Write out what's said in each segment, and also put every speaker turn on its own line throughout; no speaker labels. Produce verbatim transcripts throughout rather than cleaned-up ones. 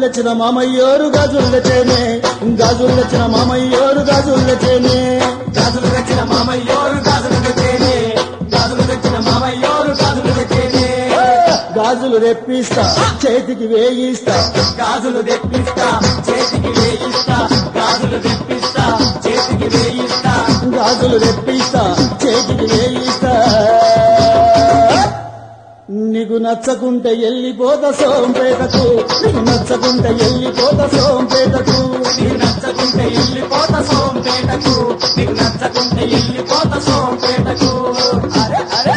తెచ్చిన మామయ్యోరు గాజులు తెచ్చేనే గాజులు తెచ్చిన మామయ్యోరు గాజులు తెచ్చేనే
గాజులు తెచ్చిన మామయ్యోరు గాజులు తెచ్చేనే గాజులు తెచ్చిన మామయ్యోరు గాజులు తెచ్చేనే
గాజులు తెప్పిస్తా చేతికి వేయిస్తా
గాజులు తెప్పిస్తా చేతికి వేయిస్తా గాజులు తెప్పిస్తా చేతికి వేయిస్తా
గాజులు తెప్పిస్తా చేతికి వేయిస్తా నీకు నచ్చకుంటే ఎల్లిపోత సోంపేటకు నీకు నచ్చకుంటే ఎల్లిపోత సోంపేటకు
నీకు నచ్చకుంటే ఎల్లిపోత సోంపేటకు నీకు నచ్చకుంటే ఎల్లిపోత సోంపేటకు అరే అరే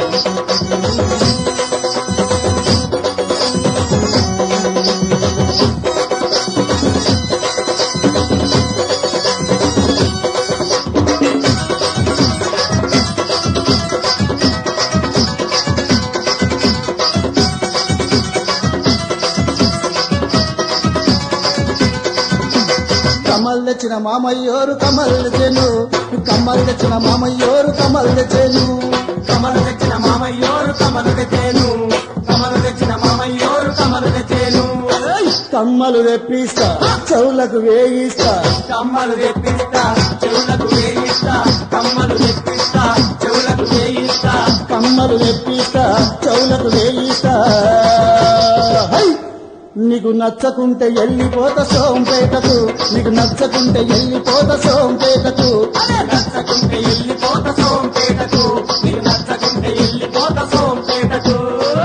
కమల్ తెచ్చిన మామయ్యోరు కమల్ తెచ్చెను కమల్ తెచ్చిన మామయ్యోరు కమల్ తెచ్చెను
కమలు తెచ్చిన మామయ్యోరు కమలు తెచ్చేను కమలు తెచ్చిన మామయ్యోరు కమలు తెచ్చేను
కమ్మలు తెప్పిస్తా చెవులకు వేయిస్తా
కమ్మలు తెప్పిస్తా చెవులకు వేయిస్తా కమ్మలు తెప్పిస్తా చెవులకు వేయిస్తా
కమ్మలు తెప్పిస్తా చెవులకు వేయిస్తా హై! నీకు నచ్చకుంటే ఎల్లిపోత సోంపేటకు నీకు నచ్చకుంటే ఎల్లిపోత సోంపేటకు
నచ్చకుంటే ఎల్లిపోత సోంపేటకు నీకు నచ్చకుంటే ఎల్లిపోత సోంపేటకు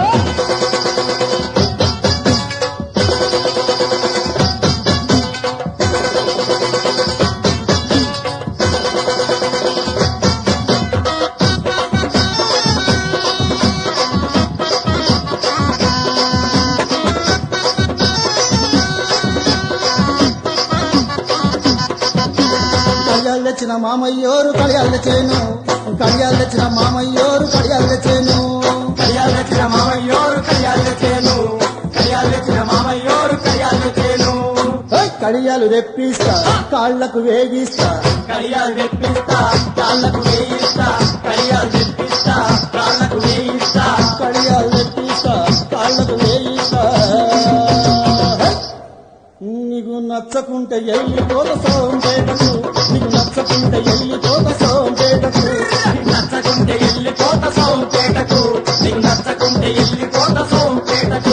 కడియాలు తెచ్చిన మామయ్యోరు కడియాలు తెచ్చేను కడియాలు తెచ్చిన మామయ్యోరు కడియాలు తెచ్చేను
కడియాలు తెచ్చిన మామయ్యోరు కడియాలు తెచ్చేను కడియాలు తెచ్చిన మామయ్యోరు కడియాలు తెచ్చేను
హై! కడియాలు తెప్పిస్తా కాళ్లకు వేగిస్తా
కడియాలు తెప్పిస్తా కాళ్ళకు వేయిస్తా కడియాలు తెప్పిస్తా కాళ్ళకు వేయిస్తా
కడియాలు తెప్పిస్తా కాళ్లకు వేయిస్తా హై! నీకు నచ్చకుంటే ఎల్లిపోత సోంపేటకు నీకు నచ్చకుంటే ఎల్లిపోత సోంపేటకు
నచ్చకుంటే ఎల్లిపోత సోంపేటకు నీకు నచ్చకుంటే ఎల్లిపోత సోంపేటకు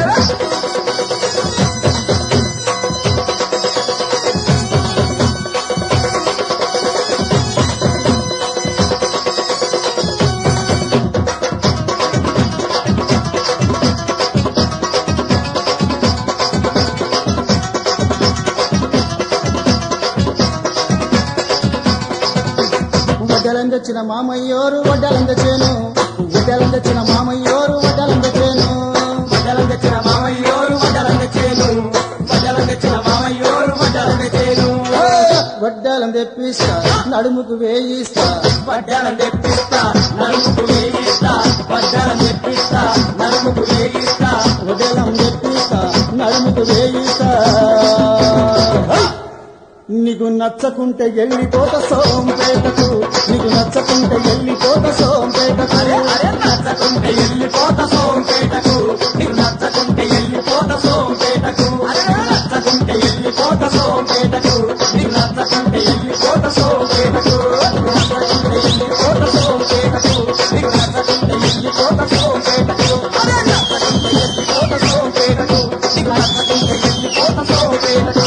వడ్డలం తెచ్చిన మామయ్యోరు వడ్డలం తెచ్చేను వడ్డలం తెచ్చిన మామయ్యోరు వడ్డలం తెచ్చేను
వడ్డలం తెచ్చిన మామయ్యోరు వడ్డలం తెచ్చేను వడ్డలం తెచ్చిన మామయ్యోరు వడ్డలం తెచ్చేను
వడ్డలం తెప్పిస్తా నడుముకు వేయిస్తా
వడ్డలం తెప్పిస్తా నడుముకు వేయిస్తా వడ్డలం తెప్పిస్తా నడుముకు వేయిస్తా
వడ్డలం తెప్పిస్తా నడుముకు వేయిస్తా హై! నీకు నచ్చకుంటే ఎల్లిపోత సోంపేటకు నీకు నచ్చకుంటే ఎల్లిపోత సోంపేటకు
అరే అరే నచ్చకుంటే ఎల్లిపోత సోంపేటకు నీకు నచ్చకుంటే ఎల్లిపోత సోంపేటకు అరే నచ్చకుంటే ఎల్లిపోత సోంపేటకు నీకు నచ్చకుంటే ఎల్లిపోత సోంపేటకు నచ్చకుంటే ఎల్లిపోత సోంపేటకు నీకు నచ్చకుంటే ఎల్లిపోత సోంపేటకు అరే నచ్చకుంటే ఎల్లిపోత సోంపేటకు నీకు నచ్చకుంటే ఎల్లిపోత సోంపేటకు